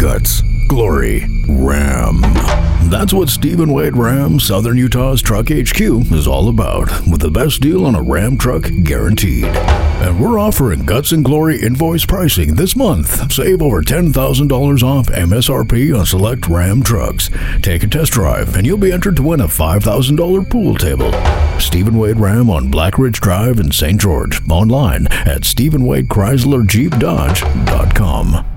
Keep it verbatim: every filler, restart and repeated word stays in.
Guts, Glory, Ram. That's what Stephen Wade Ram, Southern Utah's Truck H Q, is all about, with the best deal on a Ram truck guaranteed. And we're offering Guts and Glory invoice pricing this month. Save over ten thousand dollars off M S R P on select Ram trucks. Take a test drive and you'll be entered to win a five thousand dollars pool table. Stephen Wade Ram on Black Ridge Drive in Saint George. Online at Stephen Wade Chrysler Jeep Dodge dot com.